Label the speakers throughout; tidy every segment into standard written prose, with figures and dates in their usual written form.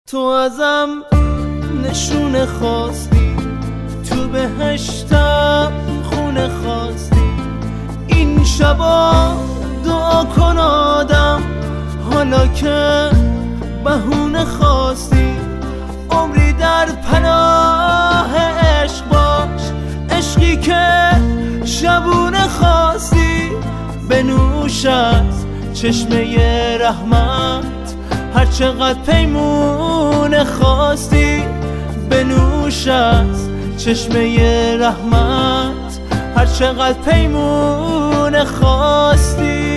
Speaker 1: تو ازم نشونه خواستی، تو بهشتم خونه خواستی. این شبا دعا کن آدم، حالا که بهونه خواستی. عمری در پناه عشق باش، عشقی که شبونه خواستی. بنوش از چشمه رحمت هر چقدر پیمونه خواستی. بنوش از چشمه رحمت هر چقدر پیمونه خواستی.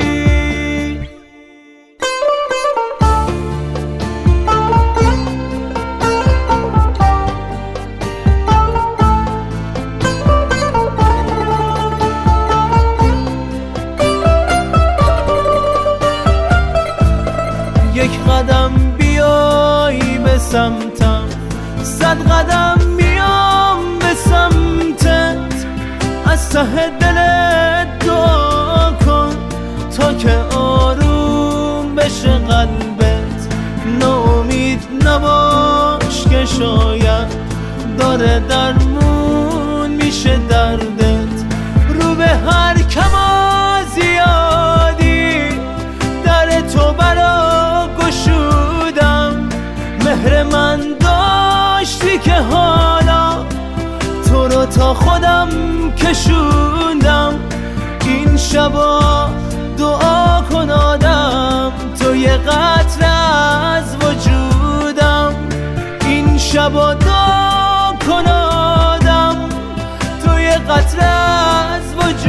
Speaker 1: یک قدم بیای به سمتم، 100 قدم میام به سمتت. از ته دلت دعا کن تا که آروم بشه قلبت. ناامید نباش که شاید داره درمون میشه دردت. رو به هر کما زیادی در تو برا گشودم. مهر من داشتی که حالا تو رو تا خودم کشوندم. این شبا دعا کن آدم، تو یه قطره از وجودم. این شبا دعا کن آدم، تو یه قطره از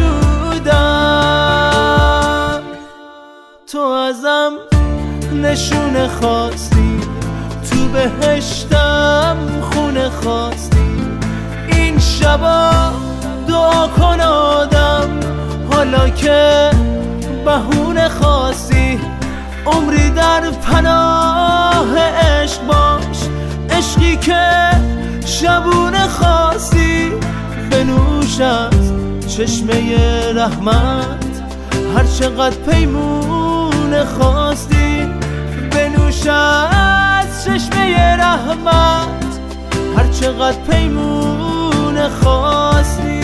Speaker 1: وجودم. تو ازم نشونه خواستی، تو بهشتم خونه خواستی. این شبا دعا کن آدم، حالا که بهونه خواستی. عمری در پناه عشق باش، عشقی که شبونه خواستی. بنوش از چشمه رحمت هر چقدر پیمونه خواستی. بنوش از چشمه رحمت هر چقدر پیمونه خواستی.